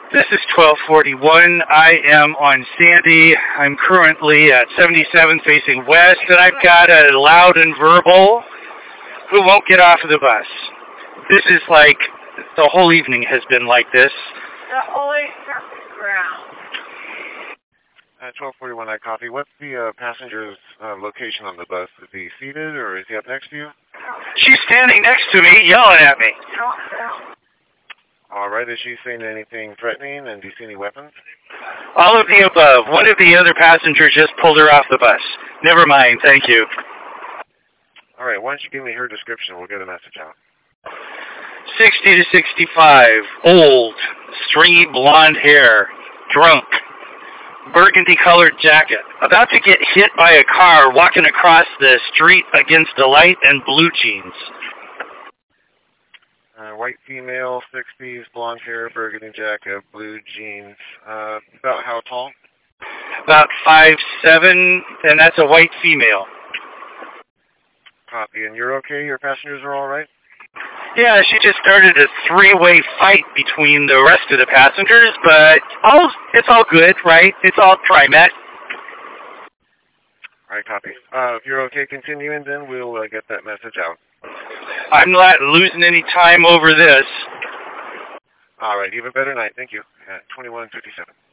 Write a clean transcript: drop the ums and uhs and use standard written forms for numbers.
This is 1241. I am on Sandy. I'm currently at 77 facing west, and I've got a loud and verbal who won't get off of the bus. This is like, the whole evening has been like this. The Holy Ground. 1241, I copy. What's the passenger's location on the bus? Is he seated or is he up next to you? She's standing next to me, yelling at me. All right. Is she saying anything threatening, and do you see any weapons? All of the above. One of the other passengers just pulled her off the bus. Never mind, thank you. All right. Why don't you give me her description? We'll get a message out. 60 to 65, old, stringy blonde hair, drunk, burgundy-colored jacket, about to get hit by a car walking across the street against the light, and blue jeans. White female, 60s, blonde hair, burgundy jacket, blue jeans. About how tall? About 5'7", and that's a white female. Copy. And you're okay? Your passengers are all right? Yeah, she just started a three-way fight between the rest of the passengers, but it's all good, right? It's all TriMet. All right, copy. If you're okay continuing, then we'll get that message out. I'm not losing any time over this. All right, even better night. Thank you. 2157.